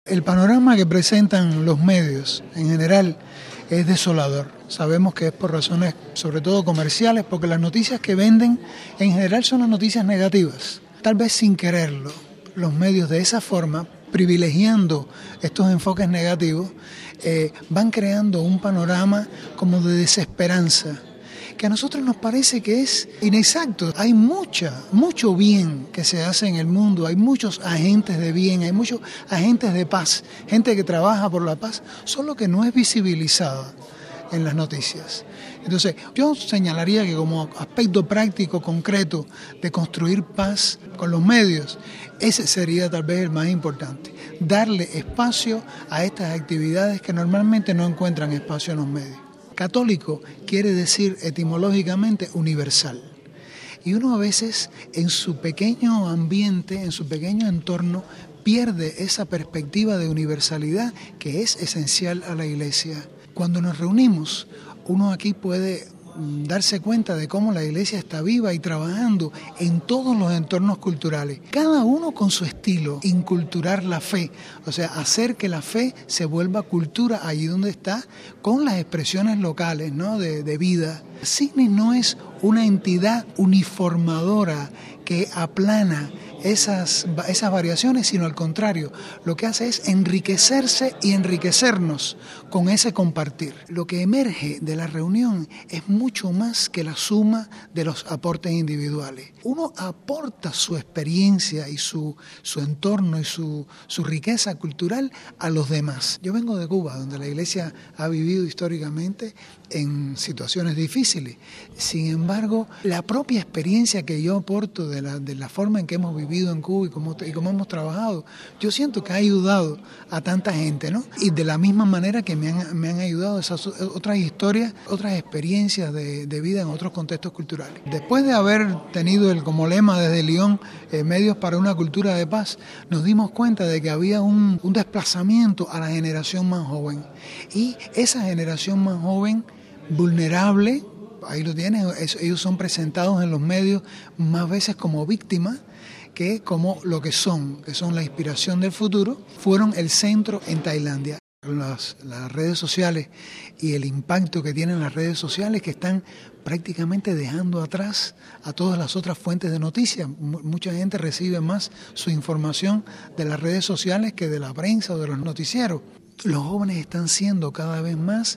El panorama que presentan los medios en general es desolador. Sabemos que es por razones sobre todo comerciales, porque las noticias que venden en general son las noticias negativas. Tal vez sin quererlo, los medios de esa forma, privilegiando estos enfoques negativos, van creando un panorama como de desesperanza, que a nosotros nos parece que es inexacto. Hay mucho bien que se hace en el mundo, hay muchos agentes de bien, hay muchos agentes de paz, gente que trabaja por la paz, solo que no es visibilizada en las noticias. Entonces, yo señalaría que como aspecto práctico, concreto, de construir paz con los medios, ese sería tal vez el más importante, darle espacio a estas actividades que normalmente no encuentran espacio en los medios. Católico quiere decir etimológicamente universal. Y uno a veces en su pequeño ambiente, en su pequeño entorno, pierde esa perspectiva de universalidad que es esencial a la Iglesia. Cuando nos reunimos, uno aquí puede darse cuenta de cómo la Iglesia está viva y trabajando en todos los entornos culturales, cada uno con su estilo, inculturar la fe, o sea, hacer que la fe se vuelva cultura allí donde está, con las expresiones locales, ¿no? de vida. Signis no es una entidad uniformadora que aplana esas variaciones, sino al contrario, lo que hace es enriquecerse y enriquecernos con ese compartir. Lo que emerge de la reunión es mucho más que la suma de los aportes individuales. Uno aporta su experiencia y su entorno y su riqueza cultural a los demás. Yo vengo de Cuba, donde la Iglesia ha vivido históricamente en situaciones difíciles. Sin embargo, la propia experiencia que yo aporto de la forma en que hemos vivido en Cuba y cómo hemos trabajado, yo siento que ha ayudado a tanta gente, ¿no? Y de la misma manera que me han ayudado esas otras historias, otras experiencias de vida en otros contextos culturales. Después de haber tenido como lema desde Lyon, medios para una cultura de paz, nos dimos cuenta de que había un desplazamiento a la generación más joven. Y esa generación más joven, vulnerable, ahí lo tienes, ellos son presentados en los medios más veces como víctimas que como lo que son la inspiración del futuro, fueron el centro en Tailandia. Las redes sociales y el impacto que tienen las redes sociales, que están prácticamente dejando atrás a todas las otras fuentes de noticias. Mucha gente recibe más su información de las redes sociales que de la prensa o de los noticieros. Los jóvenes están siendo cada vez más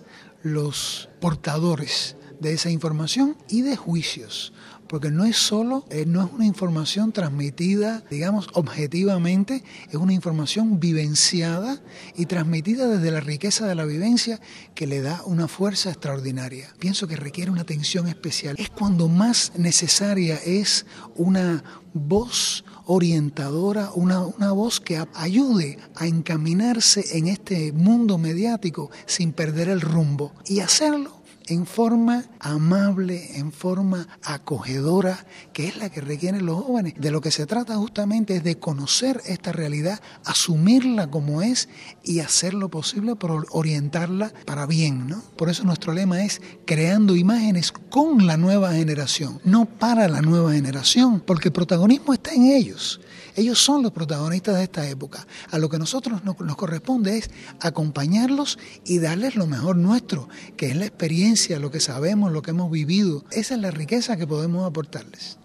los portadores de esa información y de juicios, porque no es una información transmitida, digamos, objetivamente, es una información vivenciada y transmitida desde la riqueza de la vivencia, que le da una fuerza extraordinaria. Pienso que requiere una atención especial. Es cuando más necesaria es una voz orientadora, una voz que ayude a encaminarse en este mundo mediático sin perder el rumbo, y hacerlo en forma amable, en forma acogedora, que es la que requieren los jóvenes. De lo que se trata justamente es de conocer esta realidad, asumirla como es y hacer lo posible por orientarla para bien, ¿no? Por eso nuestro lema es creando imágenes con la nueva generación, no para la nueva generación, porque el protagonismo está en ellos. Ellos son los protagonistas de esta época. A lo que nosotros nos corresponde es acompañarlos y darles lo mejor nuestro, que es la experiencia, lo que sabemos, lo que hemos vivido. Esa es la riqueza que podemos aportarles.